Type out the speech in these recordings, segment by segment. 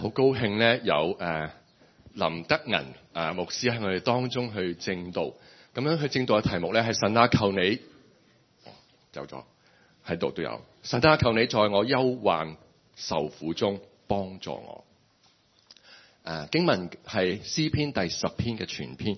好高興咧，有林德銀牧師喺我哋當中去證道。咁樣去證道嘅題目咧係神啊，求你走咗喺度都有。神啊，求你在我憂患受苦中幫助我。經文係詩篇第10篇嘅全篇。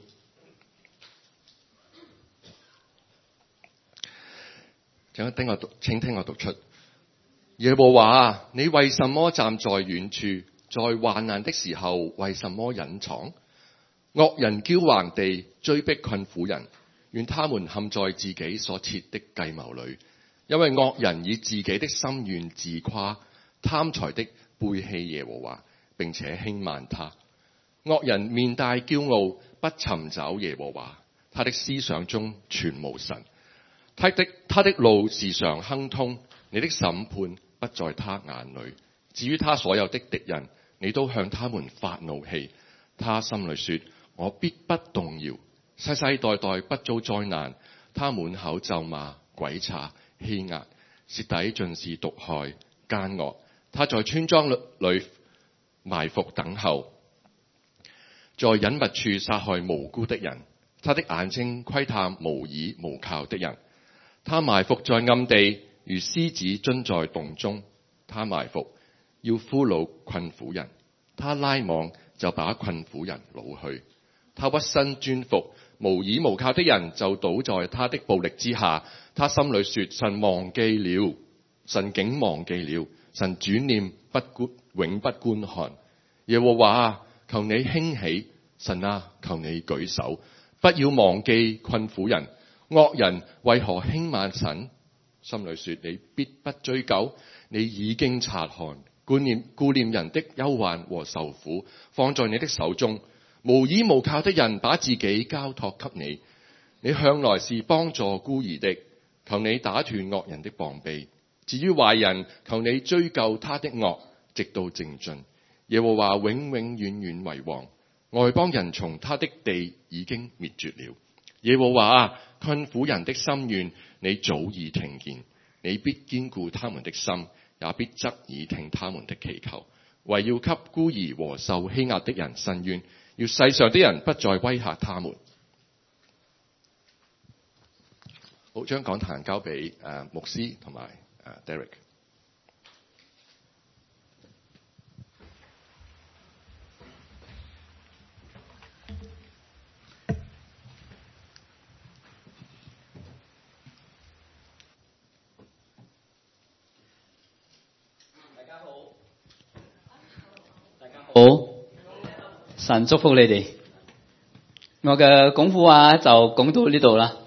請聽我讀出。耶和華啊，你為什麼站在遠處？在患難的時候，為什麼隱藏？惡人驕橫地追逼困苦人，願他們陷在自己所設的計謀裏。因為惡人以自己的心願自誇，貪財的背棄耶和華，並且輕慢他。惡人面帶驕傲，不尋找耶和華，他的思想中全無神。他的路時常亨通，你的審判不在他眼裏。至於他所有的敵人，你都向他們發怒氣。他心裏說：我必不動搖，世世代代不遭災難。他滿口咒罵、詭詐、欺壓，舌底盡是毒害、奸惡。他在村莊裏埋伏等候，在隱密處殺害無辜的人。他的眼睛窺探無依無靠的人。他埋伏在暗地，如獅子蹲在洞中。他埋伏要俘虜困苦人，他拉網就把困苦人擄去。他屈身蹲伏，無依無靠的人就倒在他的暴力之下。他心裏說：神忘記了，神竟忘記了，神轉念永不觀看。耶和華啊，求你興起，神啊，求你舉手，不要忘記困苦人。惡人為何輕慢神？心裏說：你必不追究，你已經察看。顧念人的憂患和受苦，放在你的手中。無依無靠的人把自己交託給你，你向來是幫助孤兒的。求你打斷惡人的膀臂。至於壞人，求你追究他的惡，直到淨盡。耶和華永永遠遠為王，外邦人從他的地已經滅絕了。耶和華啊，困苦人的心願你早已聽見，你必堅固他們的心，也必側耳聽他們的祈求，為要給孤兒和受欺壓的人伸冤，要世上的人不再威嚇他們。好，將講壇交俾牧師同埋Derek。 好，神祝福你哋。我嘅廣府話就講到呢度啦。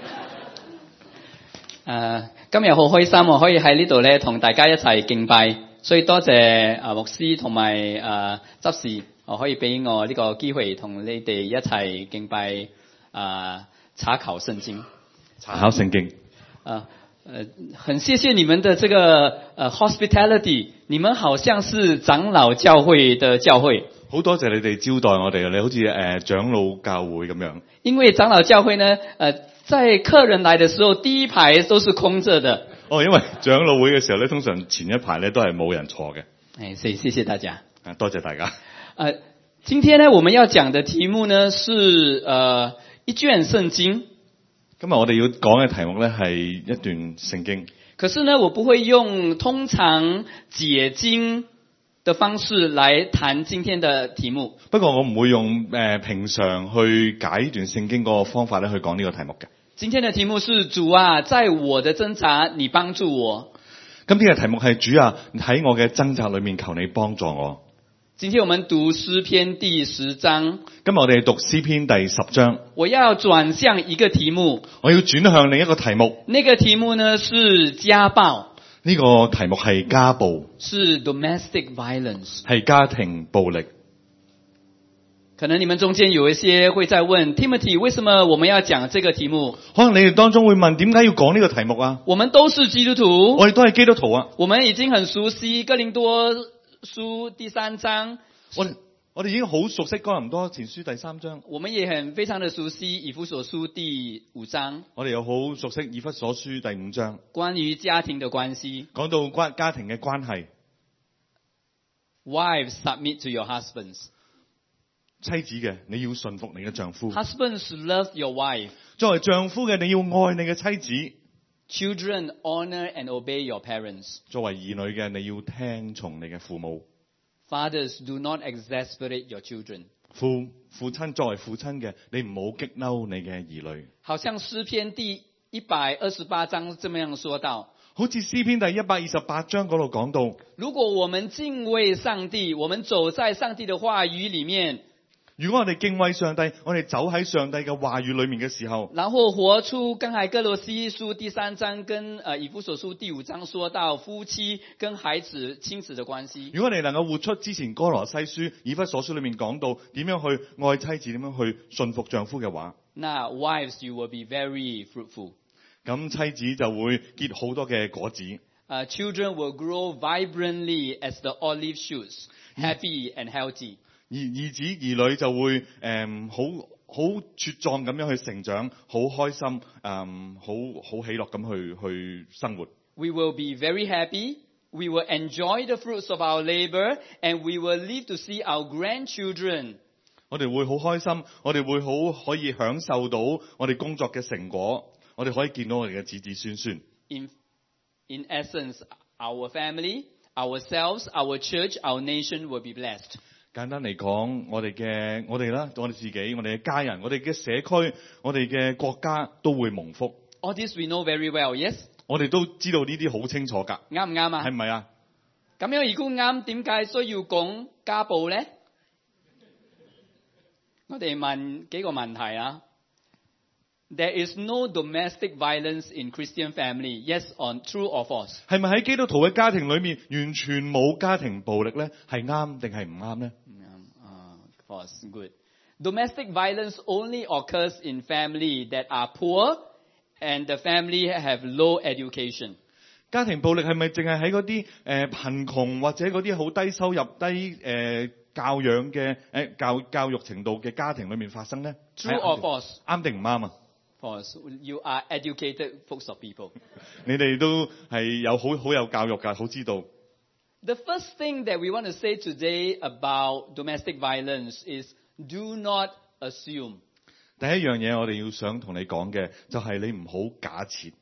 今日好開心，我可以喺呢度咧同大家一齊敬拜，所以多謝牧師同埋執事，我可以俾我呢個機會同你哋一齊敬拜查考聖經。 查考聖經。 很謝謝你們的這個hospitality， 你們好像是長老教會的教會。 好多謝你哋招待我哋，你好似長老教會咁樣。因為長老教會呢，在客人來的時候，第一排都是空着的。 因為長老會嘅時候咧，通常前一排咧都係冇人坐嘅。 所以謝謝大家。 多謝大家。 今天呢，我們要講的題目呢，是一卷聖經。 今日我哋要講嘅題目咧係一段聖經。 可是呢，我不會用通常解經的方式來談今天的題目。 不過我唔會用平常去解一段聖經嗰個方法咧去講呢個題目嘅。 今天的題目是主啊，在我的掙扎，你幫助我。 今天嘅題目係主啊，喺我嘅掙扎裏面求你幫助我。 今天我們讀詩篇第10章。 今日我哋讀詩篇第10章。 我要轉向一個題目。 我要轉向另一個題目。 那個題目呢是家暴。 呢個題目係家暴。 是 domestic violence。 係家庭暴力。 可能你們中間有一些會在問 Timothy， 為什麼我們要講這個題目？ 可能你哋當中會問，點解要講呢個題目啊？ 我們都是基督徒。 我哋都係基督徒啊。 我們已經很熟悉哥林多書第3章。 我哋已經好熟悉哥林多前書第3章。 我們也非常的熟悉以弗所書第5章。 我哋又好熟悉以弗所書第5章。 關於家庭的關係。 講到家庭嘅關係。 Wives, submit to your husbands. 妻子嘅，你要順服你嘅丈夫； Husbands, love your wife. 作為丈夫嘅，你要愛你嘅妻子； Children, honor and obey your parents. 作為兒女嘅，你要聽從你嘅父母。 Fathers, do not exasperate your children. 父親作為父親嘅，你唔好激嬲你嘅兒女。 好像詩篇第128章這麼樣說到， 好似詩篇第128章嗰度講到， 如果我們敬畏上帝，我們走在上帝的話語裡面， 如果我哋敬畏上帝，我哋走喺上帝嘅話語裏面嘅時候， 然後活出剛才哥羅西書第3章跟以弗所書第5章說到夫妻跟孩子親子的關係。 如果我哋能夠活出之前哥羅西書、以弗所書裏面講到點樣去愛妻子、點樣去順服丈夫嘅話， 那 wives, you will be very fruitful. 咁妻子就會結好多嘅果子。 Children will grow vibrantly as the olive shoots, happy and healthy. 兒子兒女就會好茁壯咁樣去成長，好開心，好喜樂咁去生活。 We will be very happy. We will enjoy the fruits of our labor, and we will live to see our grandchildren. 我哋會好開心，我哋會好可以享受到我哋工作嘅成果，我哋可以見到我哋嘅子子孫孫。 In essence, our family, ourselves, our church, our nation will be blessed. 簡單嚟講，我哋自己，我哋嘅家人，我哋嘅社區，我哋嘅國家都會蒙福。 All this we know very well, yes? 我哋都知道呢啲好清楚㗎， 啱唔啱啊？ 係唔係啊？ 咁樣如果啱，點解需要講家暴咧？我哋問幾個問題啊。There is no domestic violence in Christian family. Yes, true or false? 係咪喺基督徒嘅家庭裏面完全冇家庭暴力咧？係啱定係唔啱咧？ False. Good. Domestic violence only occurs in family that are poor and the family have low education. 家庭暴力係咪淨係喺嗰啲貧窮或者嗰啲好低收入、低教養嘅教育程度嘅家庭裏面發生咧？ True or false? 啱定唔啱啊？ False. You are educated folks of people. 你哋都係有好有教育㗎，好知道。 The first thing that we want to say today about domestic violence is do not assume. 第一樣嘢我哋要想同你講嘅就係你唔好假設。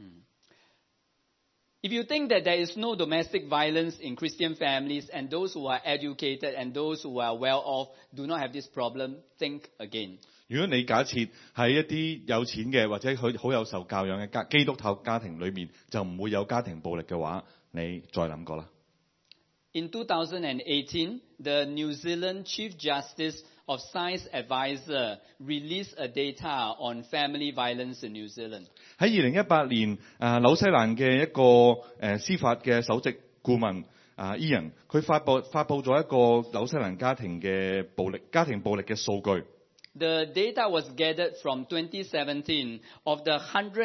If you think that there is no domestic violence in Christian families and those who are educated and those who are well off do not have this problem, think again. 如果你假設喺一啲有錢嘅或者佢好有受教養嘅基督徒家庭裏面就唔會有家庭暴力嘅話，你再諗過啦。 In 2018, the New Zealand Chief Justice of Science Advisor released a data on family violence in New Zealand. 喺2018年，紐西蘭嘅一個司法嘅首席顧問Ian， 佢發布咗一個紐西蘭家庭暴力嘅數據。 The data was gathered from 2017 of the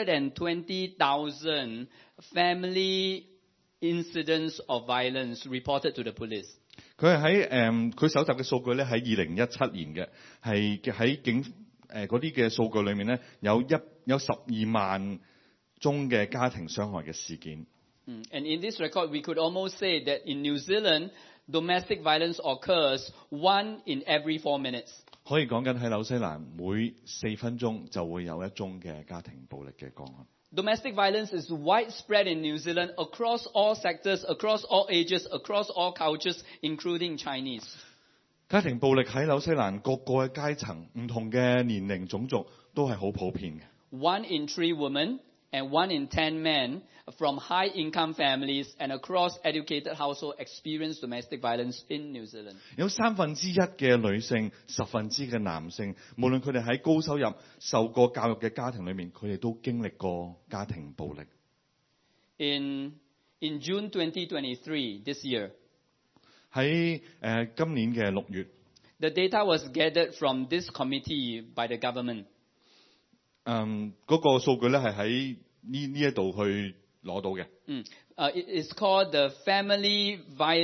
120,000 family incidents of violence reported to the police. 佢係喺佢搜集嘅數據咧，喺2017年嘅，係喺嗰啲嘅數據裏面咧，有12萬宗嘅家庭傷害嘅事件。 And in this record, we could almost say that in New Zealand, domestic violence occurs 1 in every 4 minutes. 可以講緊喺紐西蘭每4分鐘就會有一宗嘅家庭暴力嘅個案。 Domestic violence is widespread in New Zealand across all sectors, across all ages, across all cultures, including Chinese. 家庭暴力喺紐西蘭各個嘅階層、唔同嘅年齡種族都係好普遍嘅。 1 in 3 women and 1 in 10 men from high-income families and across educated households experience domestic violence in New Zealand. 有1/3嘅女性，10%嘅男性，無論佢哋喺高收入、受過教育嘅家庭裏面，佢哋都經歷過家庭暴力。 In June 2023, this year, 喺今年嘅6月， the data was gathered from this committee by the government. 嗰個數據咧係喺呢一度去攞到嘅。 It is called the Family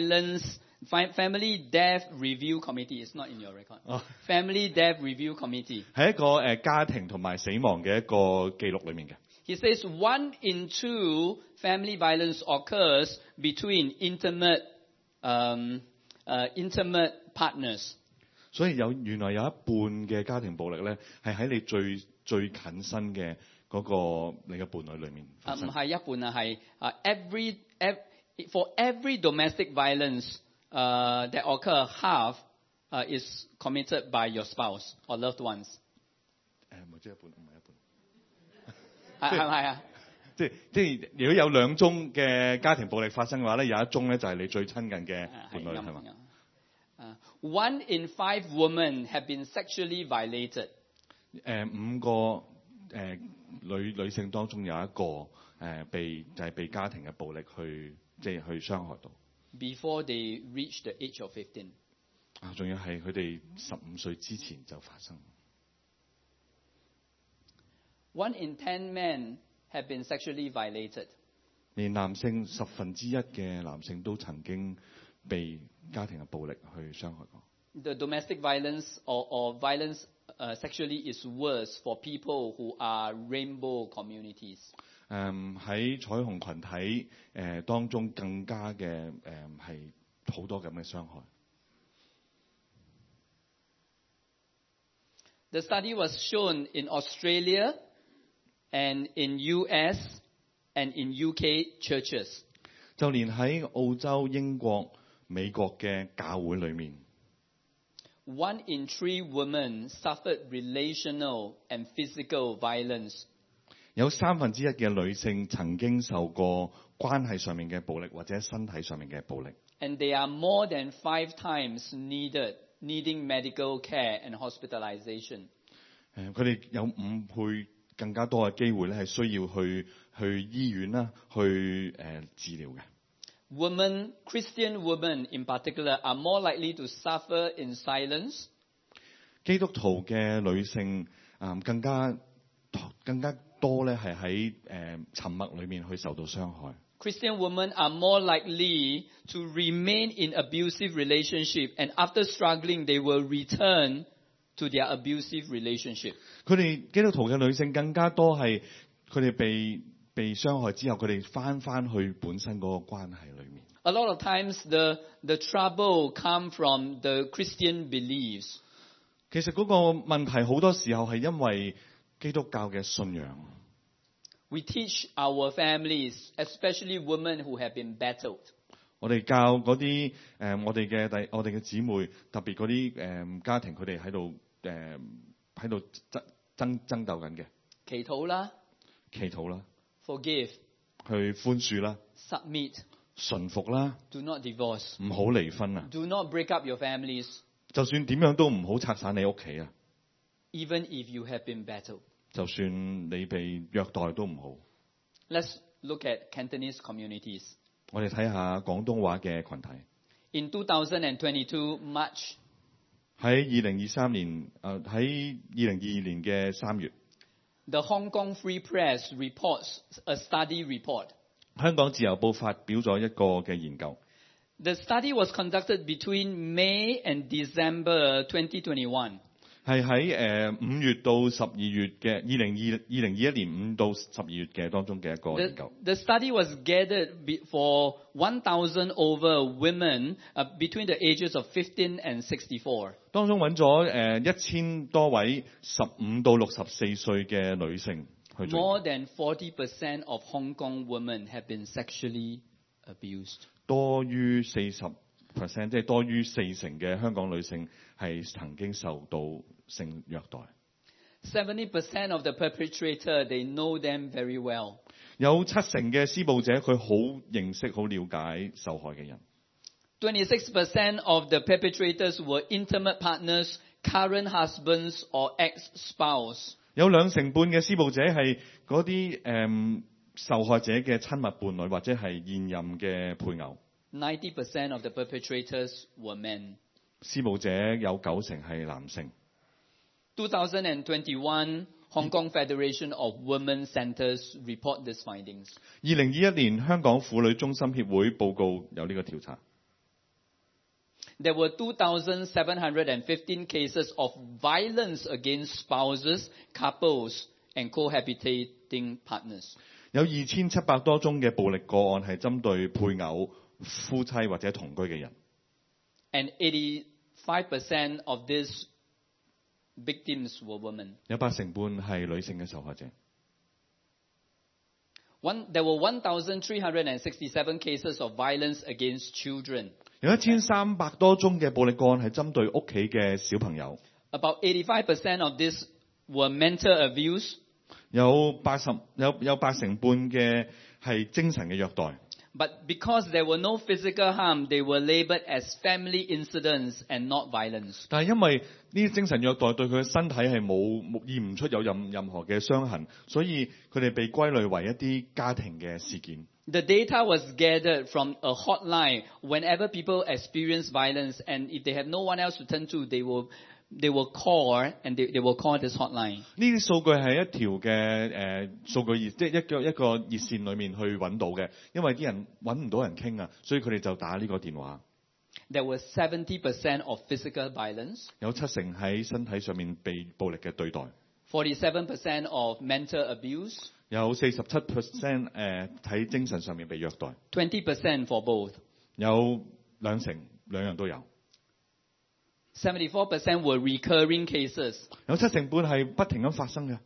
Death Review Committee. It's not in your record. Family Death Review Committee. 係一個家庭同埋死亡嘅一個記錄裏面嘅。 He says 1 in 2 family violence occurs between intimate intimate partners. 所以原來有一半嘅家庭暴力咧，係喺你最近身嘅嗰個你嘅伴侶裏面發生。 唔係一半啊，係for every domestic violence that occur, half is committed by your spouse or loved ones. 唔係即係一半，唔係一半。 係咪啊？ 即如果有2宗嘅家庭暴力發生嘅話咧，有一宗咧就係你最親近嘅伴侶係嘛 ？1 in 5 women have been sexually violated. 5個女性當中有一個被家庭嘅暴力去傷害到。 Before they reach the age of 15. 仲要係佢哋15歲之前就發生。 1 in 10 men have been sexually violated. 連男性1/10嘅男性都曾經被家庭嘅暴力去傷害過。 The domestic violence or violence sexually is worse for people who are rainbow communities. 喺彩虹群體當中更加嘅係好多咁嘅傷害。 The study was shown in Australia and in US and in UK churches. 就連喺澳洲、英國、美國嘅教會裏面 ，1 in 3 women suffered relational and physical violence. 有1/3嘅女性曾經受過關係上面嘅暴力或者身體上面嘅暴力。 And they are more than 5 times needing medical care and hospitalization. 佢哋有5倍更加多嘅機會咧，係需要去醫院啦，去治療嘅。 Christian women in particular, are more likely to suffer in silence. 基督徒嘅女性更加多咧，係喺沉默裏面去受到傷害。 Christian women are more likely to remain in abusive relationship, and after struggling, they will return to their abusive relationship. 佢哋基督徒嘅女性更加多係佢哋被傷害之後，佢哋翻去本身嗰個關係裏面。 A lot of times, the trouble come from the Christian beliefs. 其實嗰個問題好多時候係因為基督教嘅信仰。 We teach our families, especially women who have been battled. 我哋教嗰啲我哋嘅姊妹，特別嗰啲家庭，佢哋喺度爭鬥緊嘅。 祈禱啦 ，forgive， 去寬恕啦 ，submit， 順服啦 ，do not divorce， 唔好離婚啊 ，do not break up your families， 就算點樣都唔好拆散你屋企啊 ，even if you have been battled。 就算你被虐待都唔好。 Let's look at Cantonese communities. 我哋睇下廣東話嘅群體。 In 2022 March. 喺2023年喺2022年嘅3月。 The Hong Kong Free Press reports a study report. 香港自由報發表咗一個嘅研究。 The study was conducted between May and December 2021. 係喺5月到12月嘅2021年5到12月嘅當中嘅一個研究。 The study was gathered for 1,000 over women between the ages of 15 and 64. 當中揾咗1000多位15到64歲嘅女性去做。 More than 40% of Hong Kong women have been sexually abused. 多於40%，即係多於40%嘅香港女性係曾經受到性虐待。 70% of the perpetrator, they know them very well. 有70%嘅施暴者佢好認識、好了解受害嘅人。 26% of the perpetrators were intimate partners, current husbands or ex-spouse. 有2成半嘅施暴者係嗰啲受害者嘅親密伴侶或者係現任嘅配偶。 90% of the perpetrators were men. 施暴者有90%係男性。 2021 Hong Kong Federation of Women Centers report these findings. 2021年香港婦女中心協會報告有呢個調查。 There were 2,715 cases of violence against spouses, couples, and cohabitating partners. 有2700多宗嘅暴力個案係針對配偶、夫妻或者同居嘅人。 And 85% of these victims were women. 有80%係女性嘅受害者。 There were 1,367 cases of violence against children. 有1300多宗嘅暴力個案係針對屋企嘅小朋友。 About 85% of these were mental abuse. 有80%嘅係精神嘅虐待。 But because there were no physical harm, they were labeled as family incidents and not violence. 但係因為呢啲精神虐待對佢嘅身體係驗唔出有任何嘅傷痕，所以佢哋被歸類為一啲家庭嘅事件。 The data was gathered from a hotline whenever people experience violence, and if they have no one else to turn to, they will call and they will call this hotline. 呢啲數據係一條嘅數據熱，即係一個熱線裡面去揾到嘅，因為啲人揾唔到人傾啊，所以佢哋就打呢個電話。 There was 70% of physical violence, 有70%喺身體上面被暴力嘅對待， 47% of mental abuse, 有47%喺精神上面被虐待， 20% for both. 有2%，兩樣都有。 74% were recurring cases. 有70%係不停咁發生嘅。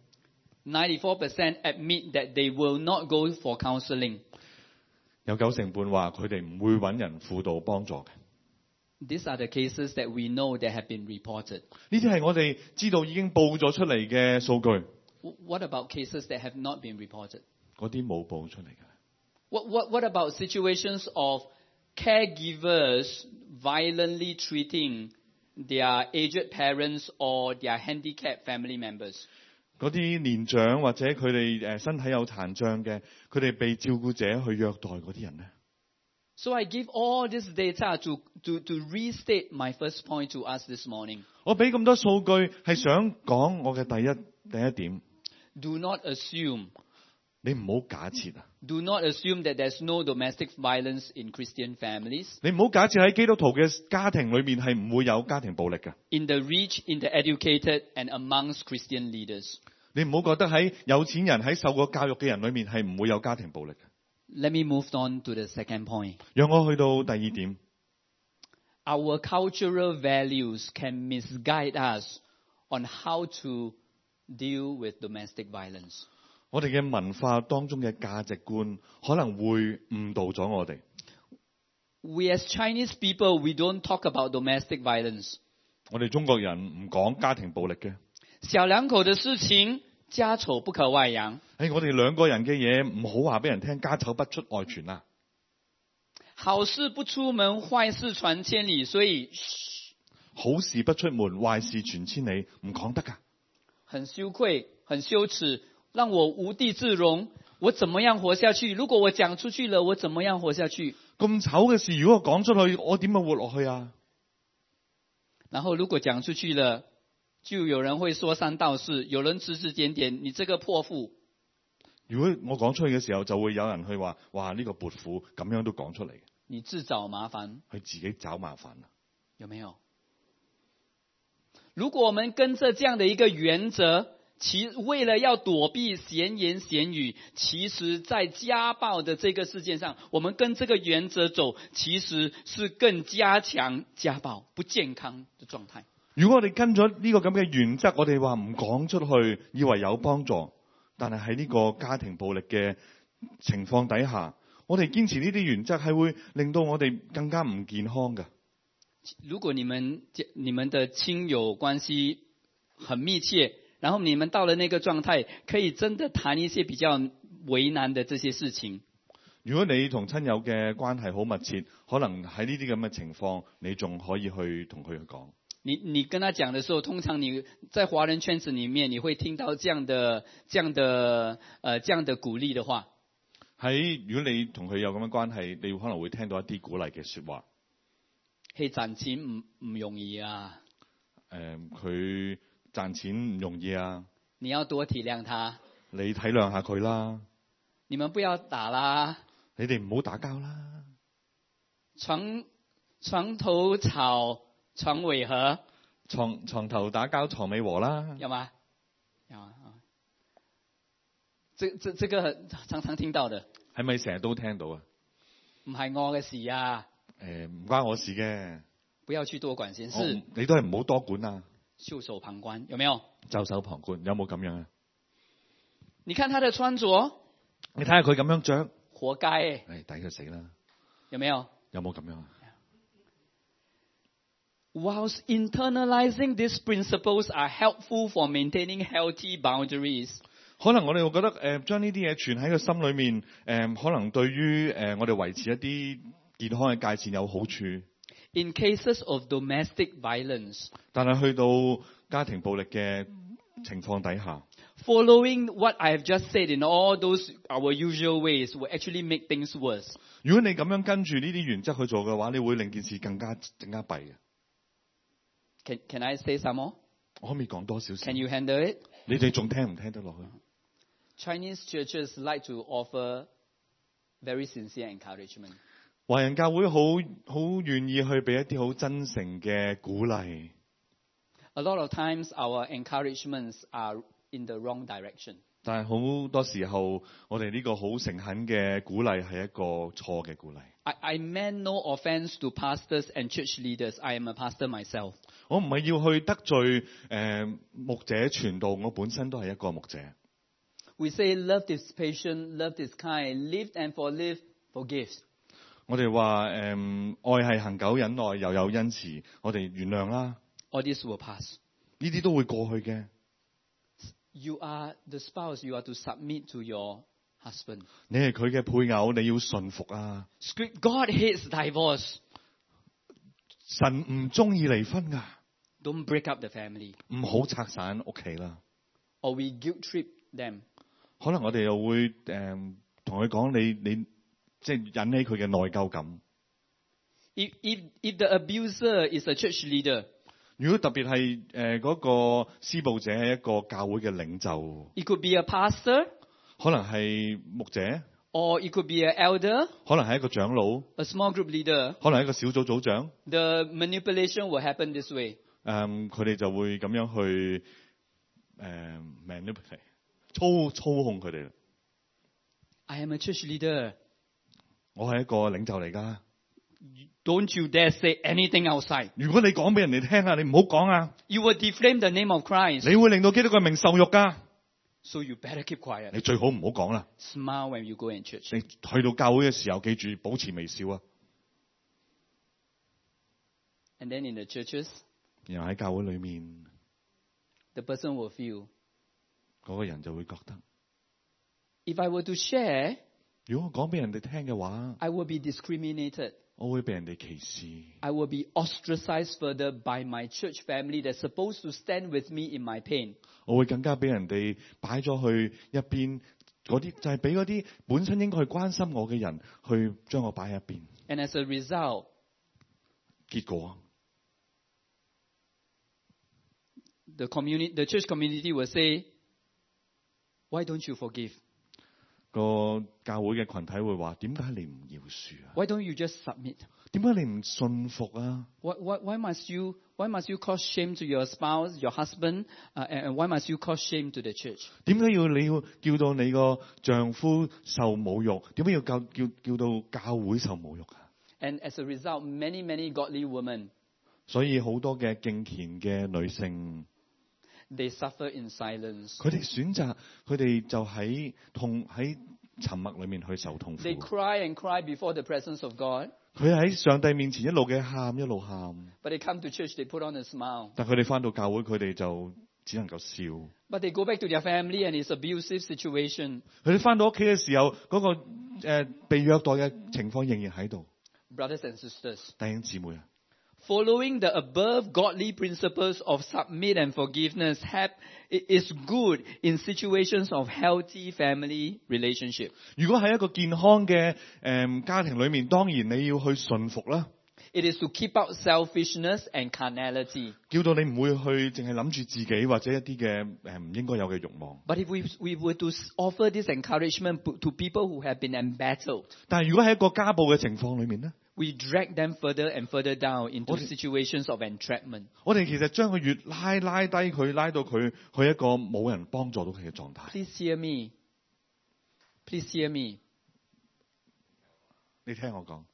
94% admit that they will not go for counseling. 有90%話佢哋唔會揾人輔導幫助嘅。 These are the cases that we know that have been reported. 呢啲係我哋知道已經報咗出嚟嘅數據。 What about cases that have not been reported? 嗰啲冇報出嚟嘅。 What about situations of caregivers violently treating their aged parents or their handicapped family members? 嗰啲年長或者佢哋身體有殘障嘅，佢哋被照顧者去虐待嗰啲人呢？ So I give all this data to restate my first point to us this morning. 我俾咁多數據係想講我嘅第一點。 Do not assume. 你唔好假設啊！ Do not assume that there's no domestic violence in Christian families, 你唔好假設喺基督徒嘅家庭裏面係唔會有家庭暴力嘅。 in the rich, in the educated, and amongst Christian leaders. 你唔好覺得喺有錢人喺受過教育嘅人裏面係唔會有家庭暴力嘅。 Let me move on to the second point. 讓我去到第二點。 Our cultural values can misguide us on how to deal with domestic violence. 我哋嘅文化當中嘅價值觀可能會誤導咗我哋。 We as Chinese people, we don't talk about domestic violence. 我哋中國人唔講家庭暴力嘅。 小兩口的事情，家醜不可外揚。 我哋兩個人嘅嘢唔好話俾人聽，家醜不出外傳啊！ 好事不出門，壞事傳千里，所以好事不出門，壞事傳千里，唔講得㗎。 很羞愧，很羞恥，讓我無地自容。我怎麼樣活下去？如果我講出去了，我怎麼樣活下去？ 咁醜嘅事，如果我講出去，我點樣活落去啊？ 然後如果講出去了，就有人會說三道四，有人指指點點，你這個潑婦。 如果我講出去嘅時候，就會有人去話：哇，呢個潑婦咁樣都講出嚟， 你自找麻煩， 佢自己找麻煩啦。 有沒有？如果我們跟着這樣的一個原則，為了要躲避閒言閒語，其實在家暴的這個事件上，我們跟這個原則走，其實是更加強家暴不健康的狀態。 如果我哋跟咗呢個咁嘅原則，我哋話唔講出去，以為有幫助，但係喺呢個家庭暴力嘅情況底下，我哋堅持呢啲原則係會令到我哋更加唔健康嘅。 如果你們的親友關係很密切，然後你們到了那個狀態，可以真的談一些比較為難的這些事情。 如果你同親友嘅關係好密切，可能喺呢啲咁嘅情況，你仲可以去同佢去講。 你跟他講的時候，通常你在華人圈子裡面，你會聽到這樣的鼓勵的話。 如果你同佢有咁嘅關係，你可能會聽到一啲鼓勵嘅說話。 賺錢唔容易啊。 佢賺錢唔容易啊。 你要多體諒他。 你體諒下佢啦。 你們不要打啦。 你哋唔好打交啦。 床頭吵，床尾和。 床頭打交，床尾和啦。 有嗎？有啊。這個常常聽到的。係咪成日都聽到啊？唔係我嘅事啊。 唔關我事嘅。 不要去多管闲事， 你都係唔好多管啊， 袖手旁觀，有沒有？ 袖手旁觀，有冇咁樣啊？ 你看他的穿着， 你睇下佢咁樣着， 活該係抵佢死啦， 有沒有有冇咁樣啊？ ？Whilst internalizing these principles are helpful for maintaining healthy boundaries. 可能我哋會覺得將呢啲嘢存喺個心裏面，可能對於我哋維持一啲健康嘅界線有好處。 In cases of domestic violence, 但係去到家庭暴力嘅情況底下， following what I have just said in all those our usual ways will actually make things worse. 如果你咁樣跟住呢啲原則去做嘅話，你會令件事更加弊嘅。 Can I say some more? 我可唔可以講多少少？ Can you handle it? 你哋仲聽唔聽得落去？ Chinese churches like to offer very sincere encouragement. 華人教會好願意去俾一啲好真誠嘅鼓勵。 A lot of times our encouragements are in the wrong direction. 但係好多時候，我哋呢個好誠懇嘅鼓勵係一個錯嘅鼓勵。 I meant no offense to pastors and church leaders. I am a pastor myself. 我唔係要去得罪牧者傳道，我本身都係一個牧者。 We say love is patient, love is kind, live and forgive, forgive. 我哋話愛係恒久忍耐，又有恩慈，我哋原諒啦。 All this will pass. 呢啲都會過去嘅。 You are the spouse. You are to submit to your husband. 你係佢嘅配偶，你要順服啊！ God hates divorce. 神唔中意離婚噶， Don't break up the family. 唔好拆散屋企啦。 Or we guilt trip them. 可能我哋又會同佢講，你即係引起佢嘅內疚感。 If the abuser is a church leader, 如果特別係嗰個施暴者係一個教會嘅領袖， it could be a pastor, 可能係牧者， or it could be an elder, 可能係一個長老， a small group leader. 可能係一個小組組長。 The manipulation will happen this way. 佢哋就會咁樣去manipulate 操控佢哋。 I am a church leader. 我係一個領袖嚟㗎。 Don't you dare say anything outside. 如果你講俾人哋聽啊，你唔好講啊， You will defame the name of Christ. 你會令到基督嘅名受辱㗎。 So you better keep quiet. 你最好唔好講啦。 Smile when you go in church. 你去到教會嘅時候，記住保持微笑啊。 And then in the churches, 然後喺教會裏面， the person will feel, 嗰個人就會覺得， if I were to share, 如果我講俾人哋聽嘅話， I will be discriminated. 我會被人哋歧視， I will be ostracized further by my church family that's supposed to stand with me in my pain. 我會更加俾人哋擺咗去一邊，嗰啲就係俾嗰啲本身應該去關心我嘅人，去將我擺喺一邊。 And as a result, 結果 the church community will say, why don't you forgive? 個教會嘅群體會話：點解你唔饒恕啊？ Why don't you just submit? 點解你唔信服啊？ Why must you cause shame to your spouse, your husband, and why must you cause shame to the church? 點解你要叫到你個丈夫受侮辱？點解要叫到教會受侮辱啊？ And as a result, many godly women, 所以好多嘅敬虔嘅女性， they suffer in silence. 佢哋選擇佢哋就喺沉默裏面去受痛苦。 They cry and cry before the presence of God, 佢喺上帝面前一路嘅喊一路喊， but they come to church, they put on a smile. 但佢哋翻到教會，佢哋就只能夠笑。 But they go back to their family and it's abusive situation. 佢哋翻到屋企嘅時候，嗰個被虐待嘅情況仍然喺度。 Brothers and sisters, 弟兄姊妹啊， following the above godly principles of submit and forgiveness is good in situations of healthy family relationship. 如果喺一個健康嘅家庭裏面，當然你要去順服啦。 It is to keep out selfishness and carnality. 叫到你唔會去淨係諗住自己或者一啲嘅唔應該有嘅慾望。 But if we were to offer this encouragement to people who have been embattled, 但係如果喺一個家暴嘅情況裏面咧， we drag them further and further down into situations of entrapment. 我哋其實將佢越拉低佢，拉到佢去一個冇人幫助到佢嘅狀態。 Please hear me. Please hear me. 你聽我講，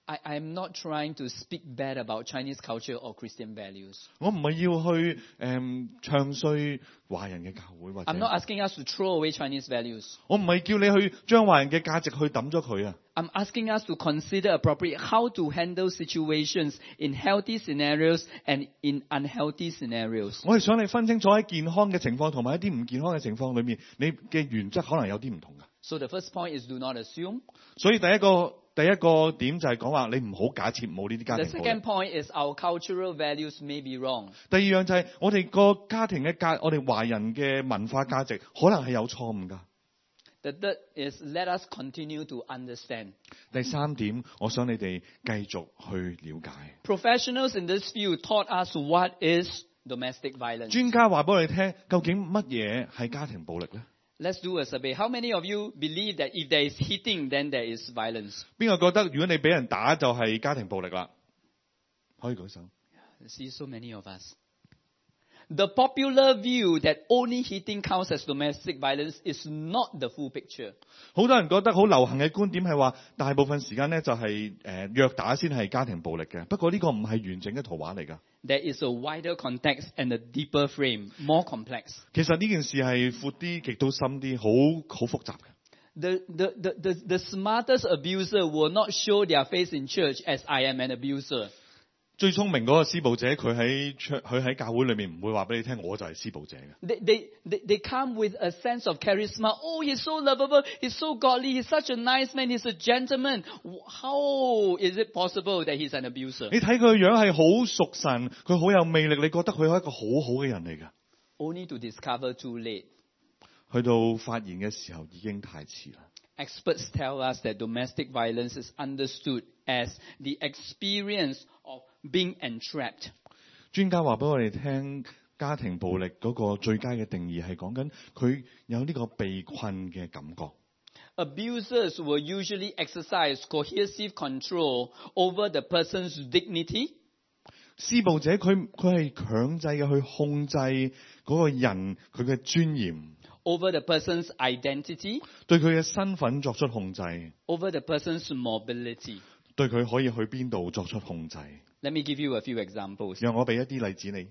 I'm not trying to speak bad about Chinese culture or Christian values. 我唔係要去唱衰華人嘅教會或者 I'm not asking us to throw away Chinese values. 我唔係叫你去將華人嘅價值去抌咗佢啊！ I'm asking us to consider appropriate how to handle situations in healthy scenarios and in unhealthy scenarios. 我係想你分清楚喺健康嘅情況同埋一啲唔健康嘅情況裏面，你嘅原則可能有啲唔同㗎。 So the first point is do not assume. 所以第一個點就係講話你唔好假設冇呢啲家 The 庭暴力。 second point is our cultural values may be wrong. 第二樣就係我哋個家庭嘅我哋華人嘅文化價值可能係有錯誤㗎。 The third is let us continue to understand. 第三點，我想你哋繼續去了解。 Professionals in this field taught us what is domestic violence. 專家話俾我哋聽，究竟乜嘢係家庭暴力呢？ Let's do a survey. How many of you believe that if there is hitting, then there is violence? 邊個覺得如果你俾人打就係家庭暴力啦？可以舉手。 I see so many of us. The popular view that only hitting counts as domestic violence is not the full picture. 好多人覺得好流行嘅觀點係話，大部分時間呢就係虐打先係家庭暴力嘅。不過呢個唔係完整嘅圖畫嚟㗎。 There is a wider context and a deeper frame, more complex. 其實呢件事係闊啲，極都深啲，好複雜嘅。 The smartest abuser will not show their face in church as I am an abuser. 最聰明嗰個施暴者，佢喺教會裏面唔會話俾你聽，我就係施暴者嘅。 They come with a sense of charisma. Oh, he's so lovable. He's so godly. He's such a nice man. He's a gentleman. How is it possible that he's an abuser? 你睇佢嘅樣係好屬神，佢好有魅力，你覺得佢係一個好好嘅人嚟㗎。 Only to discover too late. 去到發現嘅時候已經太遲啦。 Experts tell us that domestic violence is understood as the experience of being entrapped. 專家話俾我哋聽，家庭暴力嗰個最佳嘅定義係講緊佢有呢個被困嘅感覺。 Abusers will usually exercise coercive control over the person's dignity. 施暴者佢係強制嘅去控制嗰個人佢嘅尊嚴， Over the person's identity, 對佢嘅身份作出控制， over the person's mobility. 對佢可以去邊度作出控制。 Let me give you a few examples. 讓我俾一啲例子你。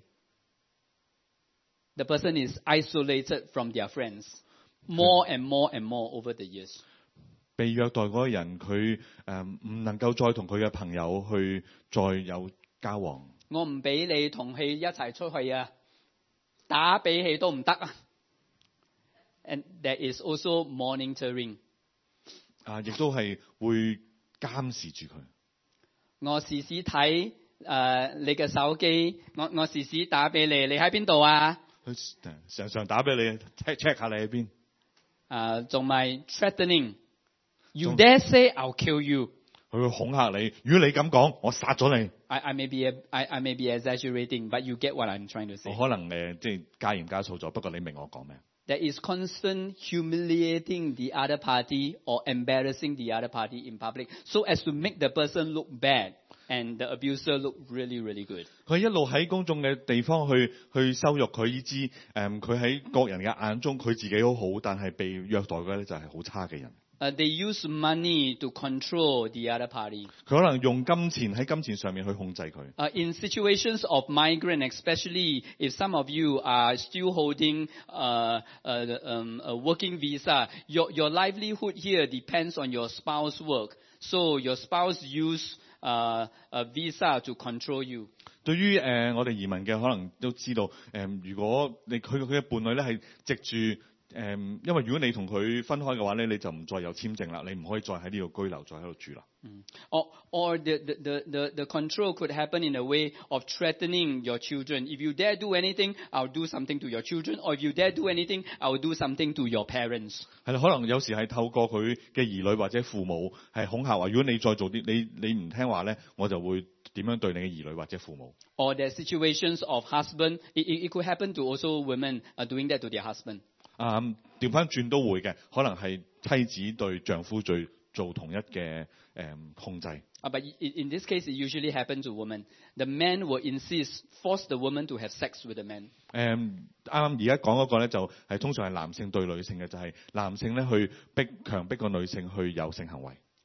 The person is isolated from their friends more and more and more over the years. 被虐待嗰個人，佢唔能夠再同佢嘅朋友去再有交往。 我唔俾你同佢一齊出去啊，打比氣都唔得啊。And there is also monitoring. 亦都係會監視住佢。 我時時睇你嘅手機，我時時打俾你，你喺邊度啊？ 佢常常打俾你 check 下你喺邊。 仲咪 threatening. You dare say I'll kill you. 佢會恐嚇你，如果你咁講，我殺咗你。 I may be exaggerating, but you get what I'm trying to say. 我可能即係加鹽加醋咗，不過你明我講咩。 There is constant humiliating the other party or embarrassing the other party in public so as to make the person look bad and the abuser look really, really good. 佢一路喺公眾嘅地方去羞辱佢，以致佢喺各人嘅眼中佢自己好好，但係被虐待嘅咧就係好差嘅人。 They use money to control the other party. 佢可能用金錢喺金錢上面去控制佢。 In situations of migrant, especially if some of you are still holding a working visa, your livelihood here depends on your spouse's work. So your spouse use a visa to control you. 對於我哋移民嘅可能都知道，如果佢嘅伴侶咧係藉住因為如果你同佢分開嘅話咧，你就唔再有簽證啦，你唔可以再喺呢度居留，再喺度住啦。 Or the control could happen in a way of threatening your children. If you dare do anything, I'll do something to your children. Or if you dare do anything, I'll do something to your parents. 係啦，可能有時係透過佢嘅兒女或者父母係恐嚇話，如果你再做啲你唔聽話咧，我就會點樣對你嘅兒女或者父母。 Or there are situations of husband. It could happen to also women doing that to their husband. 調翻轉都會嘅，可能係妻子對丈夫做同一嘅控制。 But in this case, it usually happens to women. The man will force the woman to have sex with the man. 啱啱而家講嗰個咧，就係通常係男性對女性嘅，就係男性咧去強迫個女性去有性行為。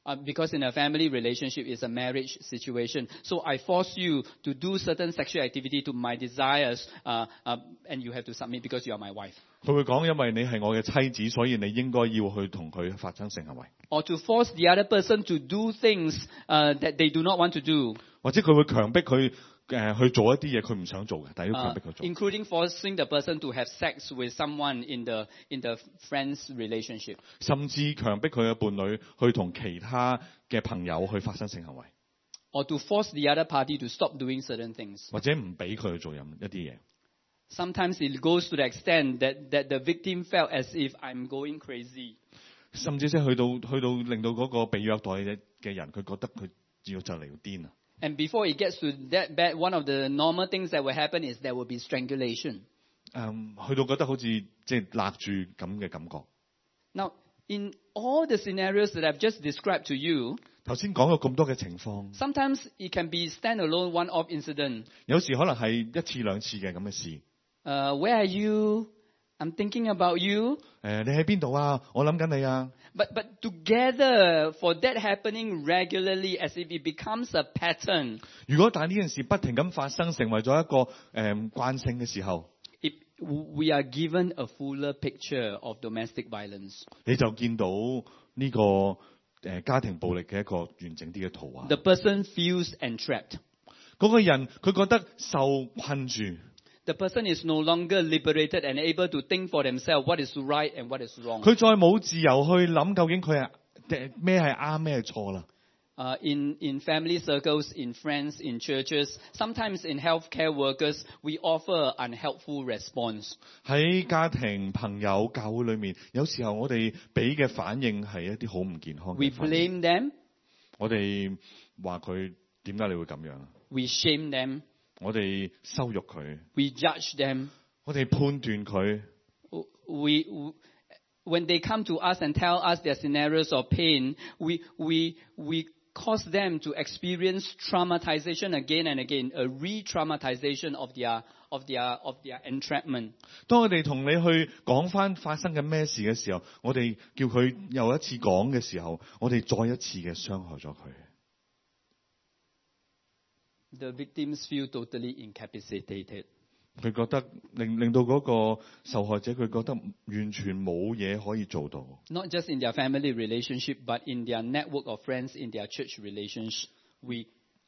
Because in a family relationship, it's a marriage situation. So I force you to do certain sexual activity to my desires, and you have to submit because you are my wife. 佢會講，因為你係我嘅妻子，所以你應該要去同佢發生性行為。 Or to force the other person to do things that they do not want to do. 或者佢會強迫佢去做一啲嘢佢唔想做嘅，但係要強迫佢做。 Including forcing the person to have sex with someone in the friends relationship. 甚至強迫佢嘅伴侶去同其他嘅朋友去發生性行為， Or to force the other party to stop doing certain things. 或者唔俾佢去做任一啲嘢。 Sometimes it goes to the extent that the victim felt as if I'm going crazy. 甚至即係去到令到嗰個被虐待嘅人，佢覺得佢就嚟要癲啦。 And before it gets to that bad, one of the normal things that will happen is there will be strangulation. 去到覺得好似即係勒住咁嘅感覺。 Now, in all the scenarios that I've just described to you, 頭先講咗咁多嘅情況， sometimes it can be standalone one-off incident. 有時可能係一次兩次嘅咁嘅事。 Where are you? I'm thinking about you. 你喺邊度啊？我諗緊你啊。 But together, for that happening regularly, as if it becomes a pattern, 如果但係呢件事不停咁發生，成為咗一個慣性嘅時候， we are given a fuller picture of domestic violence. 你就見到呢個家庭暴力嘅一個完整啲嘅圖畫。 The person feels entrapped. 嗰個人佢覺得受困住。 The person is no longer liberated and able to think for themselves what is right and what is wrong. 佢再冇自由去諗究竟佢係咩係啱咩係錯啦。 In family circles, in friends, in churches, sometimes in healthcare workers, we offer unhelpful response. 喺家庭、朋友、教會裏面，有時候我哋俾嘅反應係一啲好唔健康 We 嘅反應。 blame them. 我哋話佢點解你會咁樣？ We shame them. 我哋羞辱佢， We judge them. 我哋判斷佢。 When they come to us and tell us their scenarios of pain, we cause them to experience traumatization again and again, a re-traumatization of their entrapment. 當我哋同你去講翻發生緊咩事嘅時候，我哋叫佢又一次講嘅時候，我哋再一次嘅傷害咗佢。 The victims feel totally incapacitated. 佢覺得令到嗰個受害者佢覺得完全冇嘢可以做到。 Not just in their family relationship, but in their network of friends, in their church relations, we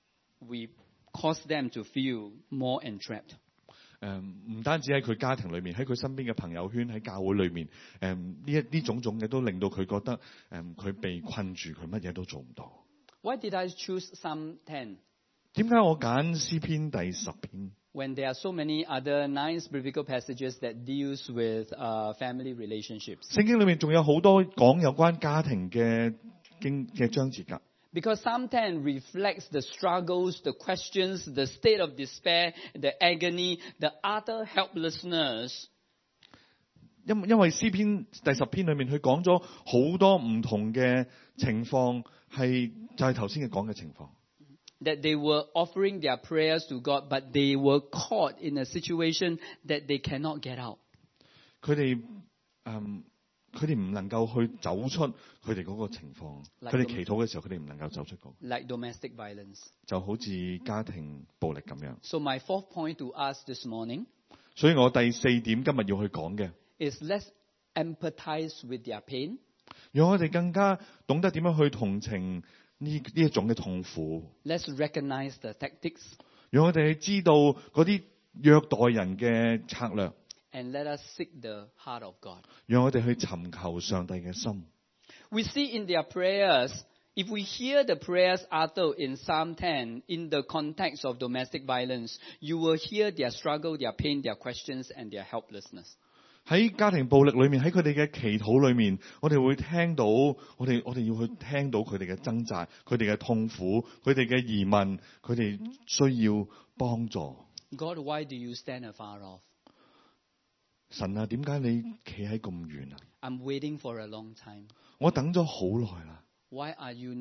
cause them to feel more entrapped. 唔單止喺佢家庭裏面，喺佢身邊嘅朋友圈，喺教會裏面，呢種種嘅都令到佢覺得佢被困住，佢乜嘢都做唔到。 Why did I choose Psalm 10? 點解我揀詩篇第10篇？ When there are so many other nice biblical passages that deals with family relationships. 聖經裏面仲有好多講有關家庭嘅章節㗎。 Because Psalm 10 reflects the struggles, the questions, the state of despair, the agony, the utter helplessness. 因為詩篇第10篇裏面佢講咗好多唔同嘅情況，就係頭先嘅講嘅情況。 That they were offering their prayers to God, but they were caught in a situation that they cannot get out. 佢哋唔能夠去走出佢哋嗰個情況。佢哋祈禱嘅時候，佢哋唔能夠走出嗰個。 Like domestic violence. 就好似家庭暴力咁樣。 So my fourth point to us this morning 所以我第4點今日要去講嘅， is let's empathize with their pain. 讓我哋更加懂得點樣去同情呢一種嘅痛苦。 Let's recognize the tactics. 讓我哋知道嗰啲虐待人嘅策略。 And let us seek the heart of God. 讓我哋去尋求上帝嘅心。 We see in their prayers, if we hear the prayers uttered in Psalm 10 in the context of domestic violence, you will hear their struggle, their pain, their questions, and their helplessness. 喺家庭暴力裏面，喺佢哋嘅祈禱裏面，我哋會聽到，我哋要去聽到佢哋嘅掙扎，佢哋嘅痛苦，佢哋嘅疑問，佢哋需要幫助。 God, why do you stand afar off? 神啊，點解你企喺咁遠啊？ I'm waiting for a long time. 我等咗好耐啦。 Why are you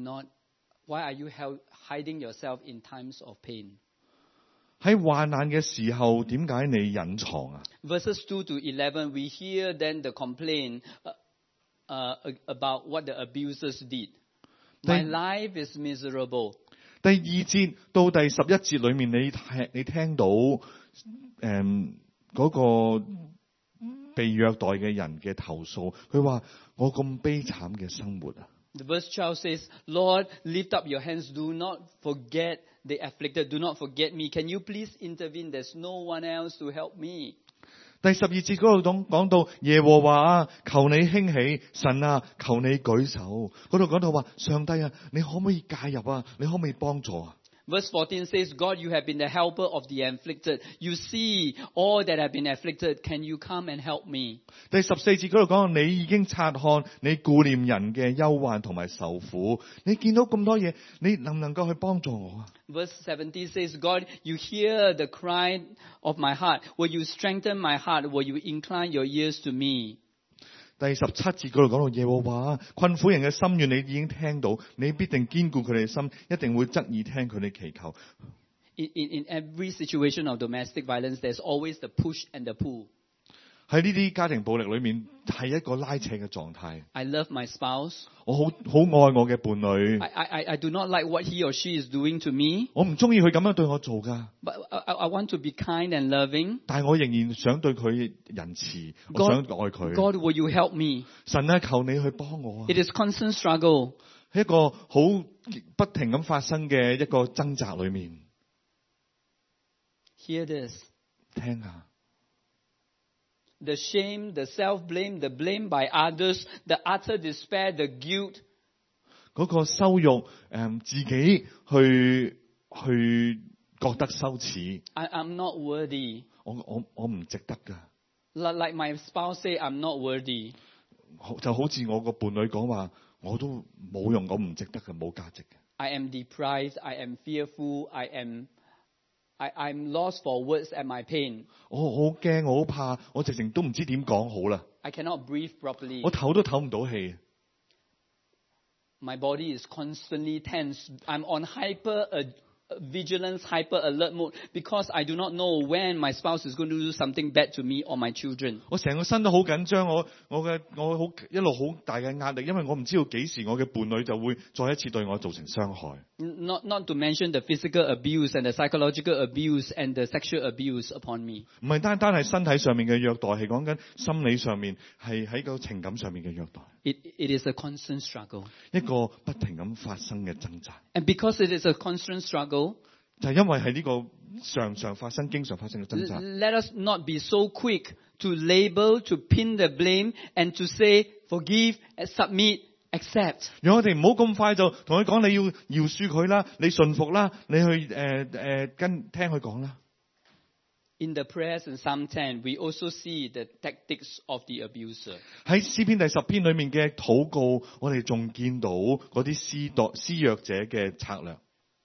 hiding yourself in times of pain? 喺患難嘅時候，點解你隱藏啊？ Verses 2 to 11, we hear then the complaint about what the abusers did. My life is miserable. 第2節到第11節裏面，你聽到嗰個被虐待嘅人嘅投訴，佢話我咁悲慘嘅生活啊！ The verse 12 says, Lord, lift up your hands. Do not forget the afflicted. Do not forget me. Can you please intervene? There's no one else to help me. 第12節嗰度講到耶和華啊，求你興起，神啊，求你舉手。嗰度講到話上帝啊，你可唔可以介入啊？你可唔可以幫助啊？ Verse 14 says, God, you have been the helper of the afflicted. You see all that have been afflicted. Can you come and help me? 第14節嗰度講到你已經察看，你顧念人嘅憂患同埋受苦，你見到咁多嘢，你能唔能夠去幫助我啊？ Verse 17 says, God, you hear the cry of my heart. Will you strengthen my heart? Will you incline your ears to me? 第17節嗰度講到耶和華困苦人嘅心願，你已經聽到，你必定堅固佢哋嘅心，一定會側耳聽佢哋祈求。 In every situation of domestic violence, there's always the push and the pull. 喺呢啲家庭暴力裏面，係一個拉扯嘅狀態。 I love my spouse. 我好愛我嘅伴侶， I do not like what he or she is doing to me, 我唔中意佢咁樣對我做噶， but I want to be kind and loving. 但係我仍然想對佢仁慈，我想愛佢。 God, will you help me? 神啊，求你去幫我啊！ It is constant struggle. 喺一個好不停咁發生嘅一個掙扎裏面， Hear this. 聽下。 The shame, the self-blame, the blame by others, the utter despair, the guilt. 嗰個羞辱，自己去覺得羞恥， I'm not worthy. 我唔值得噶， Like my spouse say, I'm not worthy. 就好似我個伴侶講話，我都冇用，我唔值得嘅，冇價值嘅。 I am deprived. I am fearful. I'm lost for words at my pain. 我好驚，我好怕，我直情都唔知點講好啦， I cannot breathe properly. 我唞都唞唔到氣。 My body is constantly tense. I'm on hyper vigilance, hyper alert mode because I do not know when my spouse is going to do something bad to me or my children. 我成個身都好緊張，我好一路好大嘅壓力，因為我唔知道幾時我嘅伴侶就會再一次對我造成傷害。 Not to mention the physical abuse and the psychological abuse and the sexual abuse upon me. 唔係單係身體上面嘅虐待，係講緊心理上面，係喺個情感上面嘅虐待。 It is a constant struggle. 一個不停咁發生嘅掙扎， And because it is a constant struggle, 就係因為係呢個常常發生、經常發生嘅掙扎。 let us not be so quick to label, to pin the blame, and to say, forgive, submit, accept. 讓我哋唔好咁快就同佢講，你要饒恕佢啦，你順服啦，你去聽佢講啦。 In the prayers in Psalm 10, we also see the tactics of the abuser. 喺詩篇第10篇裏面嘅禱告，我哋仲見到嗰啲施虐者嘅策略。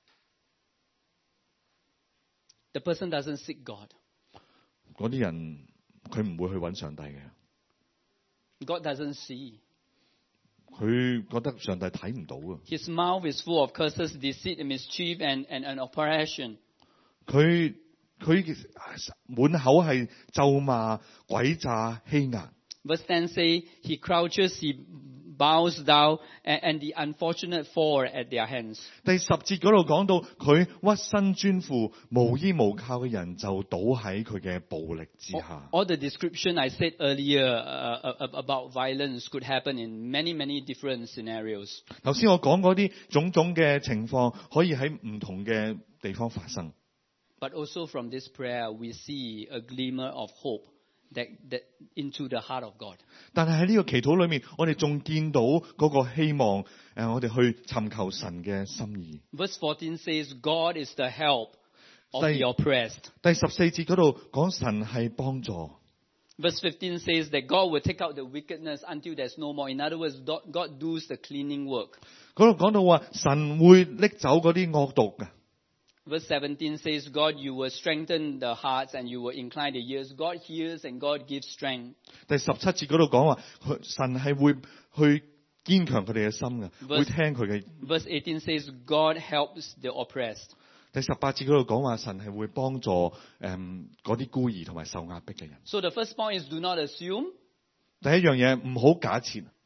The person doesn't seek God. 嗰啲人佢唔會去揾上帝嘅， God doesn't see. 佢覺得上帝睇唔到啊。 His mouth is full of curses, deceit, mischief, and oppression. 佢滿口係咒罵、詭詐、欺壓。 Verse 10 say, he crouches, he bows down, and the unfortunate fall at their hands. 第10節嗰度講到佢屈身專負，無依無靠嘅人就倒喺佢嘅暴力之下。 All the description I said earlier about violence could happen in many, many different scenarios. 頭先我講嗰啲種種嘅情況，可以喺唔同嘅地方發生。 But also from this prayer, we see a glimmer of hope that into the heart of God. 但係喺呢個祈禱裏面，我哋仲見到嗰個希望，我哋去尋求神嘅心意。 Verse 14 says, God is the help of the oppressed. 第14節嗰度講神係幫助。 Verse 15 says that God will take out the wickedness until there's no more. In other words, God does the cleaning work. 嗰度講到話神會拎走嗰啲惡毒嘅。 Verse 17 says, God, you will strengthen the hearts and you will incline the ears. God hears and God gives strength. 第17節嗰度講話，神係會去堅強佢哋嘅心嘅，會聽佢嘅。 Verse 18 says, God helps the oppressed. 第18節嗰度講話，神係會幫助嗰啲孤兒同埋受壓迫嘅人。 So the first point is do not assume. 第一樣嘢唔好假設。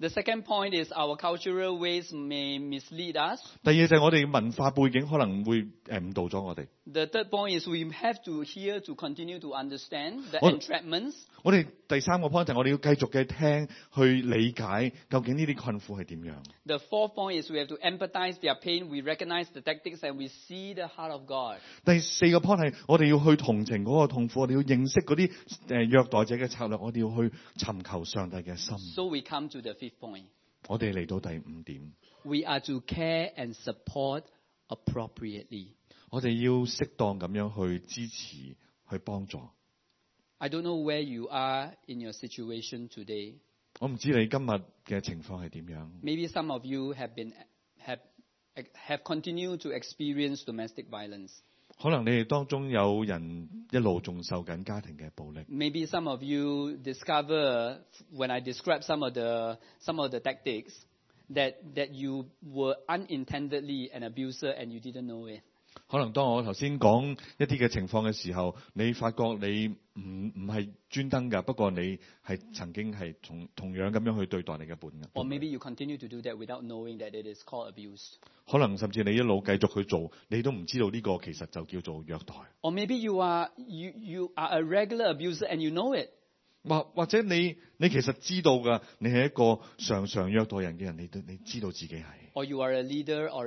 The second point is our cultural ways may mislead us. 第二就係我哋文化背景可能會誤導咗我哋。 The third point is we have to hear to continue to understand the Well- entrapments. 我哋第三個 point 就係我哋要繼續嘅聽，去理解究竟呢啲困苦係點樣。 The fourth point is we have to empathize their pain. We recognize the tactics and we see the heart of God. 第四個 point 係我哋要去同情嗰個痛苦，我哋要認識嗰啲虐待者嘅策略，我哋要去尋求上帝嘅心。 So we come to the fifth point. 我哋嚟到第五點， We are to care and support appropriately. 我哋要適當咁樣去支持、去幫助。 I don't know where you are in your situation today. 我唔知你今日嘅情況係點樣。 Maybe some of you have continued to experience domestic violence. 可能你哋當中有人一路仲受緊家庭嘅暴力。 Maybe some of you discover when I describe some of the tactics that you were unintendedly an abuser and you didn't know it. 可能當我頭先講一啲嘅情況嘅時候，你發覺你唔係專登㗎，不過你係曾經係同樣咁樣去對待你嘅伴侶。 Or maybe you continue to do that without knowing that it is called abuse. 可能甚至你一路繼續去做，你都唔知道呢個其實就叫做虐待。 Or maybe you are a regular abuser and you know it. 或者你其實知道㗎，你係一個常虐待人嘅人，你知道自己係。 Or you are a leader or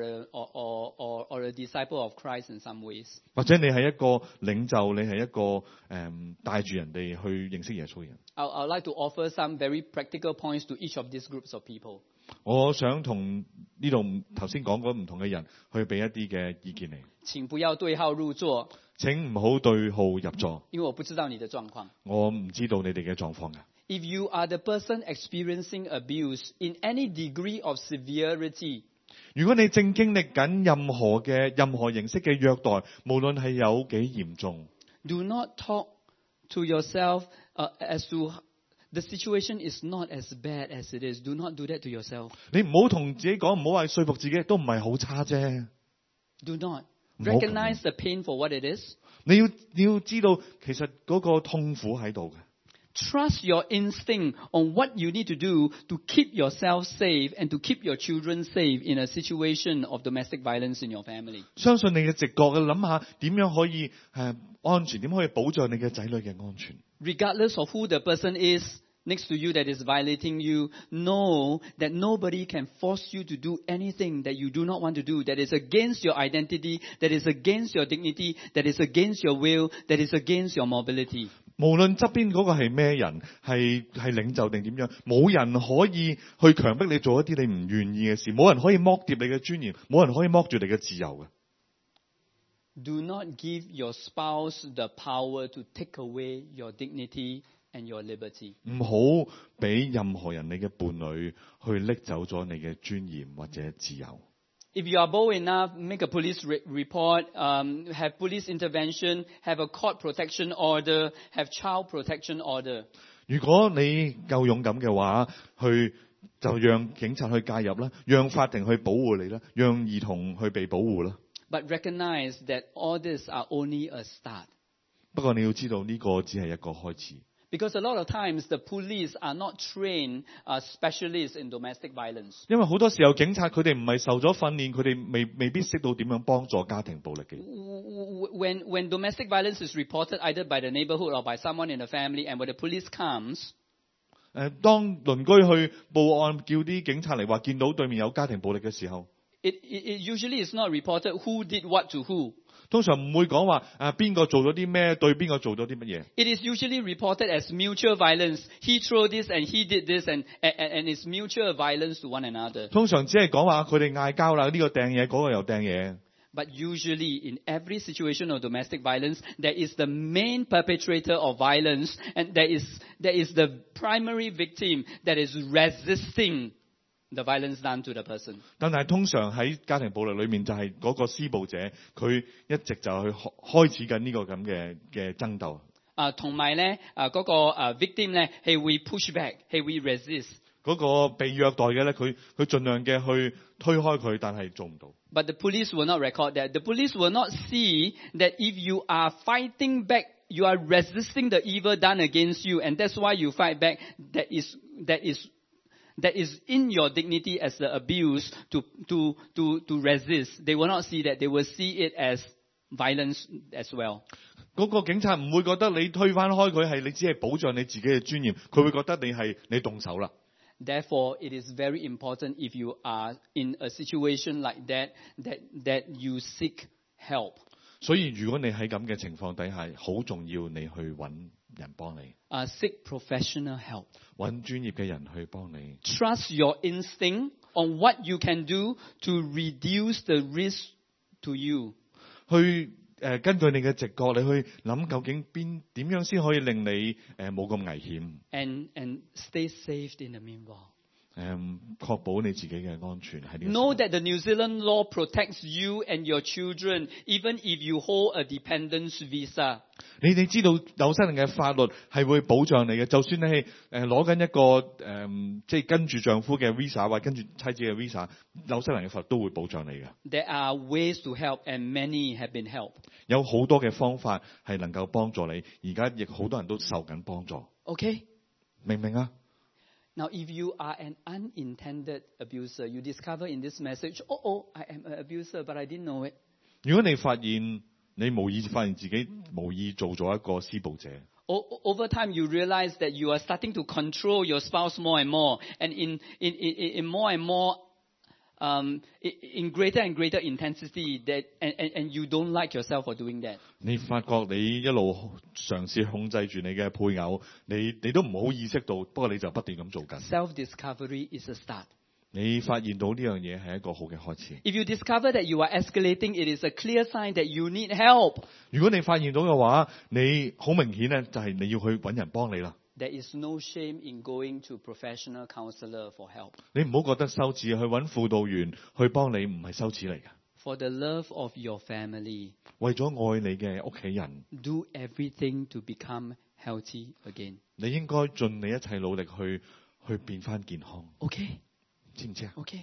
a disciple of Christ in some ways. 或者你係一個領袖，你係一個帶住人哋去認識耶穌嘅人。 I'd like to offer some very practical points to each of these groups of people. 我想同呢度頭先講嗰唔同嘅人去俾一啲嘅意見你。 請不要對號入座， 請唔好對號入座， 因為我不知道你的狀況。 我唔知道你哋嘅狀況嘅。 If you are the person experiencing abuse in any degree of severity, 如果你正經歷緊任何形式嘅虐待，無論係有幾嚴重， do not talk to yourself as to the situation is not as bad as it is. Do not do that to yourself. 你唔好同自己講，唔好話說服自己都唔係好差啫。 Do not 唔好咁樣。 recognize the pain for what it is. 你要知道，其實嗰個痛苦喺度嘅。 Trust your instinct on what you need to do to keep yourself safe and to keep your children safe in a situation of domestic violence in your family. 相信你嘅直覺嘅，諗下點樣可以安全，點可以保障你嘅仔女嘅安全。 Regardless of who the person is next to you that is violating you, know that nobody can force you to do anything that you do not want to do, that is against your identity, that is against your dignity, that is against your will, that is against your mobility. 無論側邊嗰個係咩人，係領袖定點樣，冇人可以去強迫你做一啲你唔願意嘅事，冇人可以剝奪你嘅尊嚴，冇人可以剝住你嘅自由嘅。 Do not give your spouse the power to take away your dignity and your liberty. 唔好俾任何人你嘅伴侶去拎走咗你嘅尊嚴或者自由。 If you are bold enough, make a police report, have police intervention, have a court protection order, have child protection order. 如果你夠勇敢嘅話，就讓警察去介入啦，讓法庭去保護你啦，讓兒童去被保護啦。 But recognize that all these are only a start. 不過你要知道呢個只係一個開始。 Because a lot of times the police are not trained specialists in domestic violence. 因為好多時候警察佢哋唔係受咗訓練，佢哋未必識到點樣幫助家庭暴力嘅。 When domestic violence is reported either by the neighborhood or by someone in the family, and when the police comes, 當鄰居去報案，叫啲警察嚟話見到對面有家庭暴力嘅時候， it usually is not reported who did what to who. 通常唔會講話邊個做咗啲咩，對邊個做咗啲乜嘢。 It is usually reported as mutual violence. He threw this and he did this and it's mutual violence to one another. 通常只係講話佢哋嗌交啦，呢個掟嘢，嗰個又掟嘢。 But usually in every situation of domestic violence, there is the main perpetrator of violence and there is the primary victim that is resisting the violence done to the person. 但係通常喺家庭暴力裏面就係嗰個施暴者，佢一直就去開始緊呢個咁嘅爭鬥。 同埋咧，嗰個victim咧係會 push back，係會 resist。 嗰個被虐待嘅咧，佢盡量嘅去推開佢，但係做唔到。 But the police will not record that. The police will not see that if you are fighting back, you are resisting the evil done against you, and that's why you fight back. that is in your dignity as the abuse to resist. They will not see that. They will see it as violence as well. 嗰個警察唔會覺得你推翻開佢係你只係保障你自己嘅尊嚴，佢會覺得你動手啦。 Therefore, it is very important if you are in a situation like that you seek help. 所以如果你喺咁嘅情況底下，好重要你去揾人幫你， Seek professional help. 揾專業嘅人去幫你。 Trust your instinct on what you can do to reduce the risk to you. 去根據你嘅直覺，你去諗究竟點樣先可以令你冇咁危險， And stay safe in the meanwhile. 確保你自己嘅安全喺呢個時候。 Know that the New Zealand law protects you and your children, even if you hold a dependence visa. 你哋知道紐西蘭嘅法律係會保障你嘅，就算你係攞緊一個即係跟住丈夫嘅 visa 或者跟住妻子嘅 visa， 紐西蘭嘅法律都會保障你嘅。 There are ways to help, and many have been helped. 有好多嘅方法係能夠幫助你，而家亦好多人都受緊幫助， Okay? 明唔明啊？ Now, if you are an unintended abuser, you discover in this message, I am an abuser, but I didn't know it. 如果你發現你無意發現自己無意做咗一個施暴者， Over time, you realize that you are starting to control your spouse more and more, and in more and more, in greater and greater intensity, and you don't like yourself for doing that. 你發覺你一路嘗試控制住你嘅配偶，你都唔好意識到，不過你就不斷咁做緊。 Self-discovery is a start. 你發現到呢樣嘢係一個好嘅開始。 If you discover that you are escalating, it is a clear sign that you need help. 如果你發現到嘅話，你好明顯咧就係你要去揾人幫你啦。 There is no shame in going to professional counselor for help. 你唔好覺得羞恥，去揾輔導員去幫你唔係羞恥嚟嘅。 For the love of your family, 為咗愛你嘅屋企人， do everything to become healthy again. 你應該盡你一切努力去變翻健康， Okay? 知唔知啊？ Okay.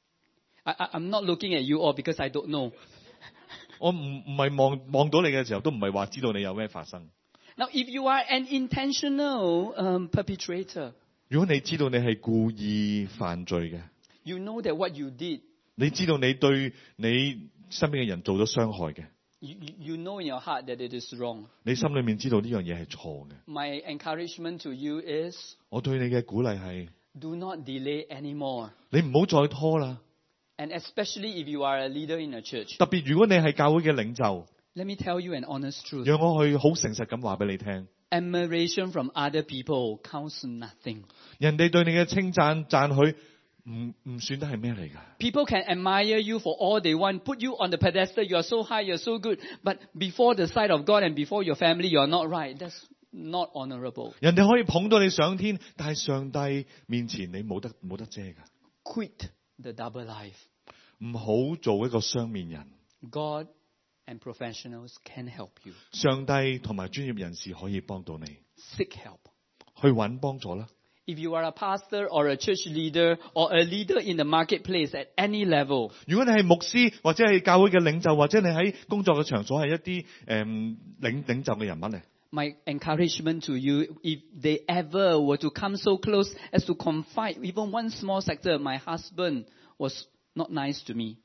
I'm not looking at you all because I don't know. 我唔係望到你嘅時候，都唔係話知道你有咩發生。 Now, if you are an intentional perpetrator, 如果你知道你係故意犯罪嘅， you know that what you did, 你知道你對你身邊嘅人做咗傷害嘅， you know in your heart that it is wrong. 你心裏面知道呢樣嘢係錯嘅。 My encouragement to you is, 我對你嘅鼓勵係， do not delay anymore. 你唔好再拖啦。 And especially if you are a leader in a church. 特別如果你係教會嘅領袖， Let me tell you an honest truth. 讓我去好誠實咁話俾你聽， Admiration from other people counts nothing. 人哋對你嘅稱讚讚許唔算得係咩嚟㗎。 People can admire you for all they want, put you on the pedestal, you are so high, you are so good, but before the sight of God and before your family, you are not right. That's not honorable. 人哋可以捧到你上天，但係上帝面前你冇得遮㗎。 Quit the double life. 唔好做一個雙面人。 God and professionals can help you. 上帝同埋專業人士可以幫到你， Seek help. 去揾幫助啦。 If you are a pastor or a church leader or a leader in the marketplace at any level, 如果你係牧師或者係教會嘅領袖，或者你喺工作嘅場所係一啲領袖嘅人物嚟， my encouragement to you, if they ever were to come so close as to confide even one small sector, my husband was not nice to me.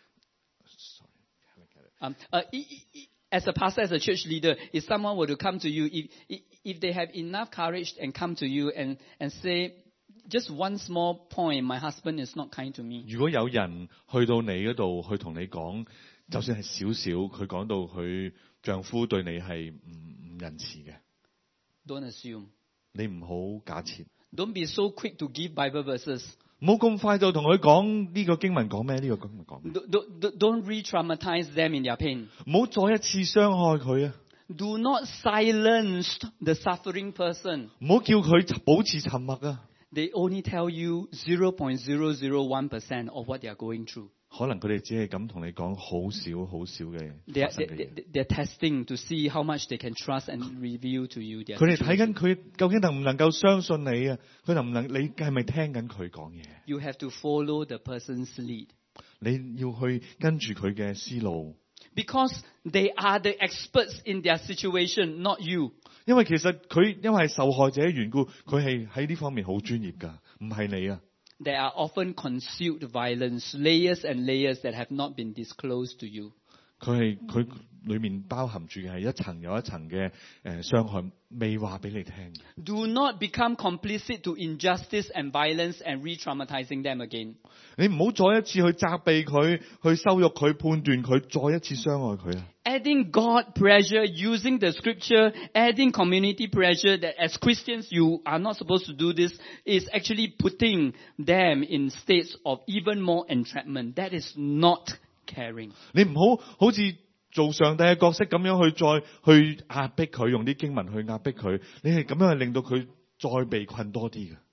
As a pastor, as a church leader, if someone were to come to you, if they have enough courage and come to you and say, just one small point, my husband is not kind to me. 如果有人去到你嗰度去同你講，就算係少少，佢講到佢丈夫對你係唔仁慈嘅， Don't assume. 你唔好假設， Don't be so quick to give Bible verses. 唔好咁快就同佢講呢個經文講咩，呢個經文講咩， Don't re-traumatize them in their pain. 唔好再一次傷害佢啊！ Do not silence the suffering person. 唔好叫佢保持沉默啊！ They only tell you 0.001% of what they are going through. 可能佢哋只係咁同你講好少嘅發生嘅嘢。 They're testing to see how much they can trust and reveal to you their 佢哋睇緊 situation. 佢究竟能唔能夠相信你啊？佢能唔能你係咪聽緊佢講嘢？ You have to follow the person's lead. 你要去跟住佢嘅思路， Because they are the experts in their situation, not you. 因為其實佢因為係受害者嘅緣故，佢係喺呢方面好專業㗎，唔係你啊。 there are often concealed violence, layers and layers that have not been disclosed to you. 佢裏面包含住嘅係一層又一層嘅傷害，未話俾你聽。 Do not become complicit to injustice and violence and re-traumatizing them again. 你唔好再一次去責備佢，去羞辱佢，判斷佢，再一次傷害佢啊！ Adding God pressure, using the scripture, adding community pressure that as Christians you are not supposed to do this is actually putting them in states of even more entrapment. That is not caring. 你唔好好似做上帝嘅角色咁樣去壓迫佢，用啲經文去壓迫佢，你係咁樣係令到佢再被困多啲嘅。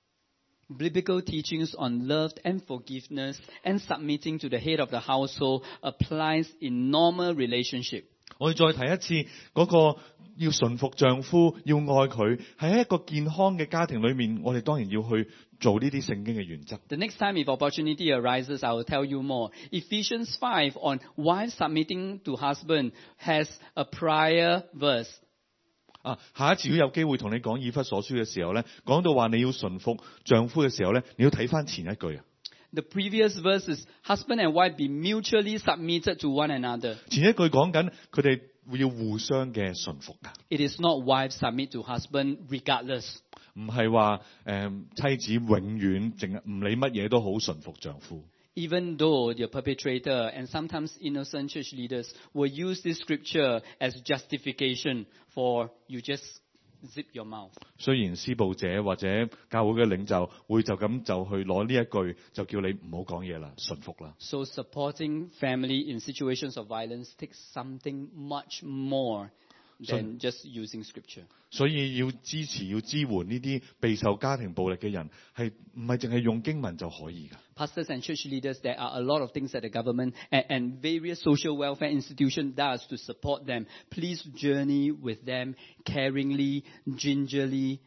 Biblical teachings on love and forgiveness and submitting to the head of the household applies in normal relationship. 我哋再提一次，嗰個要順服丈夫，要愛佢，係喺一個健康嘅家庭裏面，我哋當然要去做呢啲聖經嘅原則。 The next time if opportunity arises, I will tell you more. Ephesians 5 on wives submitting to husband has a prior verse. 下一次如果有機會同你講以弗所書嘅時候咧，講到話你要順服丈夫嘅時候咧，你要睇翻前一句啊。 The previous verse is husband and wife be mutually submitted to one another. 前一句講緊佢哋要互相嘅順服噶。 It is not wife submit to husband regardless. 唔係話妻子永遠淨係唔理乜嘢都好順服丈夫。 Even though the perpetrator and sometimes innocent church leaders will use this scripture as justification for you just zip your mouth. 雖然施暴者或者教會嘅領袖會就咁就去攞呢一句就叫你唔好講嘢啦，順服啦。 So supporting family in situations of violence takes something much more than just using scripture. 所以要支持要支援呢啲備受家庭暴力嘅人，係唔係淨係用經文就可以㗎？ Pastors and church leaders, there are a lot of things that the government and various social welfare institutions does to support them. Please journey with them caringly, gingerly,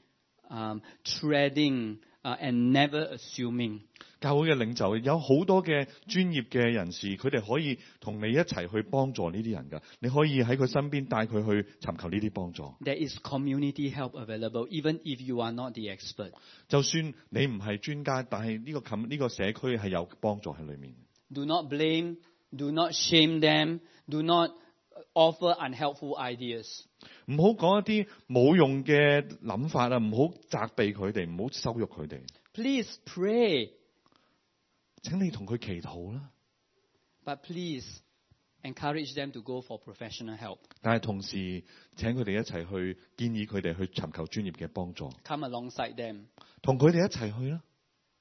treading, and never assuming. 教會嘅領袖有好多嘅專業嘅人士，佢哋可以同你一齊去幫助呢啲人㗎。你可以喺佢身邊帶佢去尋求呢啲幫助。 There is community help available, even if you are not the expert. 就算你唔係專家，但係呢個社區係有幫助喺裏面。 Do not blame, do not shame them, do not offer unhelpful ideas. 唔好講一啲冇用嘅諗法啊，唔好責備佢哋，唔好羞辱佢哋。 Please pray. 請你同佢祈禱啦。 But please encourage them to go for professional help. 但係同時請佢哋一齊去建議佢哋去尋求專業嘅幫助。 Come alongside them. 同佢哋一齊去啦。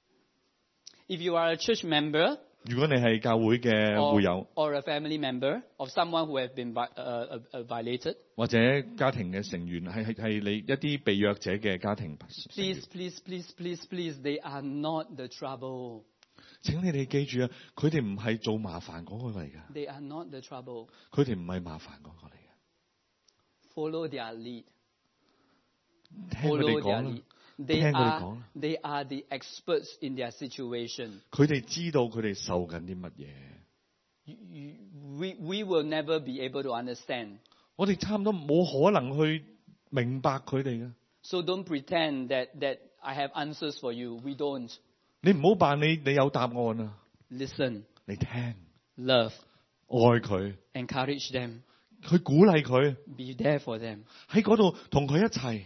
If you are a church member, 如果你係教會嘅會友 or a family member of someone who has been violated, 或者家庭嘅成員係你一啲被虐者嘅家庭， please, they are not the trouble. 請你哋記住啊，佢哋唔係做麻煩嗰個嚟㗎。 They are not the trouble. 佢哋唔係麻煩嗰個嚟嘅。 Follow their lead. 聽佢哋講啦。 They are the experts in their situation. 佢哋知道佢哋受緊啲乜嘢。 We will never be able to understand. 我哋差唔多冇可能去明白佢哋嘅。 So don't pretend that I have answers for you. We don't. 你唔好扮你有答案啊。 Listen. 你聽。 Love. 愛佢。 Encourage them. 去鼓勵佢。 Be there for them. 喺嗰度同佢一齊。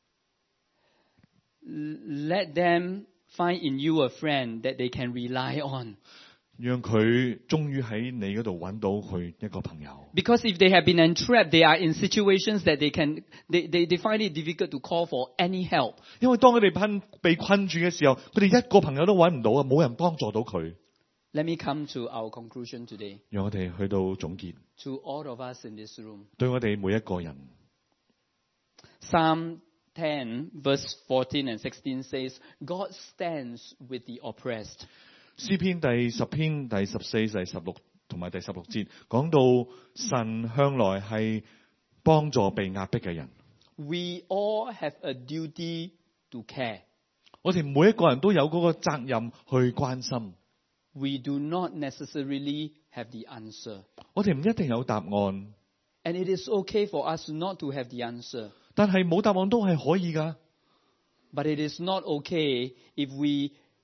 Let them find in you a friend that they can rely on. 讓佢終於喺你嗰度揾到佢一個朋友。 Because if they have been entrapped, they are in situations that they find it difficult to call for any help. 因為當佢哋被困住嘅時候，佢哋一個朋友都揾唔到啊，冇人幫助到佢。 Let me come to our conclusion today. 讓我哋去到總結。 To all of us in this room. 對我哋每一個人。 Psalm 10 verse 14 and 16 says, God stands with the oppressed. 詩篇第10篇第14、第16同埋第16節講到神向來係幫助被壓迫嘅人。 We all have a duty to care. 我哋每一個人都有嗰個責任去關心。 We do not necessarily have the answer. 我哋唔一定有答案。 And it is okay for us not to have the answer. 但係冇答案都係可以㗎。 But it is not okay if we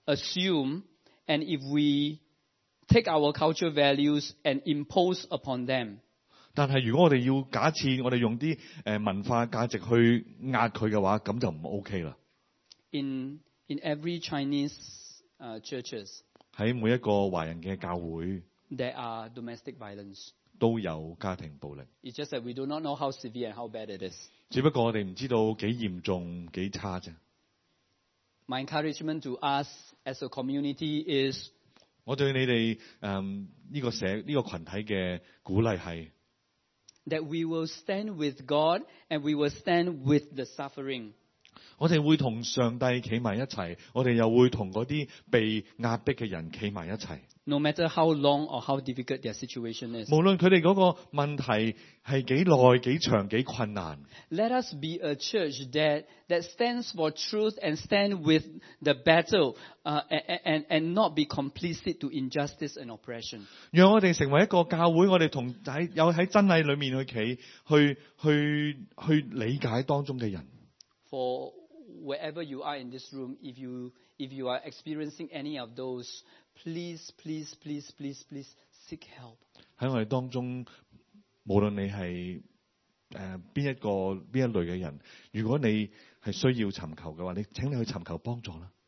assume and if we take our cultural values and impose upon them, 但係如果我哋要假設我哋用啲文化價值去壓佢嘅話，咁就唔 OK 啦。 in every Chinese churches, 喺每一個華人嘅教會 there are domestic violence. 都有家庭暴力， It's just that we do not know how severe and how bad it is. 只不過我哋唔知道幾嚴重幾差啫。 My encouragement to us as a community is 我對你哋呢個群體嘅鼓勵係， that we will stand with God and we will stand with the suffering. 我哋會同上帝企埋一齊，我哋又會同嗰啲被壓迫嘅人企埋一齊。 No matter how long or how difficult their situation is. 無論佢哋嗰個問題係幾耐、幾長、幾困難， Let us be a church that stands for truth and stand with the battle and not be complicit to injustice and oppression. 讓我哋成為一個教會，我哋同有喺真理裏面去企，去理解當中嘅人。 For wherever you are in this room, if you are experiencing any of those, please seek help. 喺我哋當中，無論你係邊一類嘅人，如果你係需要尋求嘅話，請你去尋求幫助啦。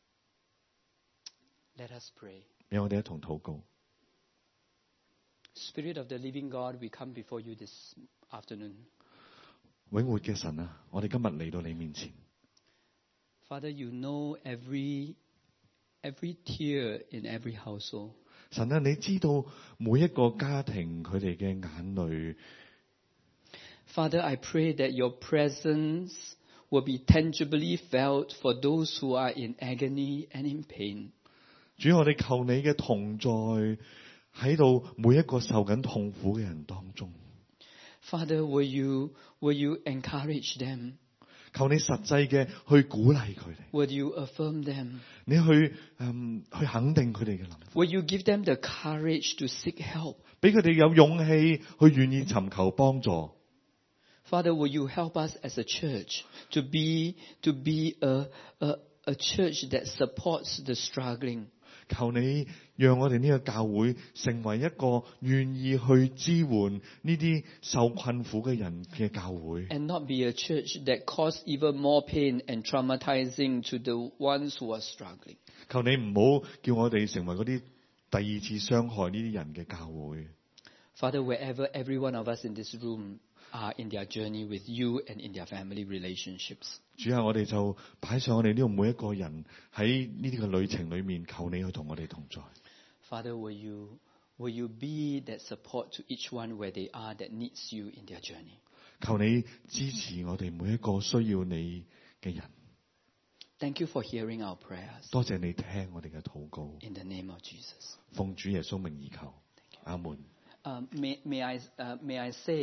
Let us pray. 讓我哋一同禱告。 Spirit of the living God, we come before you this afternoon. 永活嘅神啊，我哋今日嚟到你面前。 Father, you know every tear in every household. 神啊，你知道每一個家庭佢哋嘅眼淚。 Father, I pray that your presence will be tangibly felt for those who are in agony and in pain. 主，我哋求你嘅同在喺度每一個受緊痛苦嘅人當中。 Father, will you encourage them? 求你實際嘅去鼓勵佢哋， Will you affirm them? 你去肯定佢哋嘅諗法， Will you give them the courage to seek help? 俾佢哋有勇氣去願意尋求幫助。 Father, will you help us as a church to be a church that supports the struggling? 求你讓我哋呢個教會成為一個願意去支援呢啲受困苦嘅人嘅教會， And not be a church that cause even more pain and traumatizing to the ones who are struggling. 求你唔好叫我哋成為嗰啲第二次傷害呢啲人嘅教會。 Father, wherever every one of us in this room are in their journey with you and in their family relationships. 主啊，我哋就擺上我哋呢度每一個人喺呢啲嘅旅程裏面，求你去同我哋同在。 Father, will you be that support to each one where they are that needs you in their journey? 求你支持我哋每一個需要你嘅人。 Thank you for hearing our prayers. 多謝你聽我哋嘅禱告， In the name of Jesus. 奉主耶穌名而求，阿門。 May I say